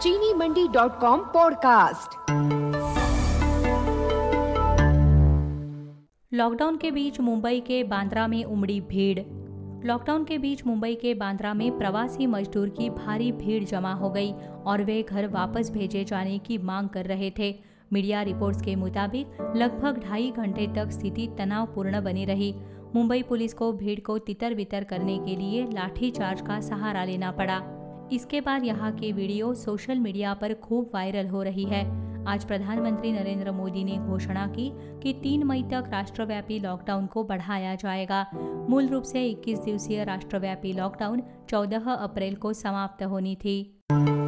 चीनीमंडी.com podcast. Lockdown के बीच मुंबई के बांद्रा में उमड़ी भीड़। लॉकडाउन के बीच मुंबई के बांद्रा में प्रवासी मजदूर की भारी भीड़ जमा हो गई और वे घर वापस भेजे जाने की मांग कर रहे थे। मीडिया रिपोर्ट्स के मुताबिक लगभग 2.5 घंटे तक स्थिति तनावपूर्ण बनी रही। मुंबई पुलिस को भीड़ को तितर-बितर करने के लिए लाठीचार्ज का सहारा लेना पड़ा। इसके बाद यहाँ की वीडियो सोशल मीडिया पर खूब वायरल हो रही है। आज प्रधानमंत्री नरेंद्र मोदी ने घोषणा की कि 3 मई तक राष्ट्रव्यापी लॉकडाउन को बढ़ाया जाएगा। मूल रूप से 21 दिवसीय राष्ट्रव्यापी लॉकडाउन 14 अप्रैल को समाप्त होनी थी।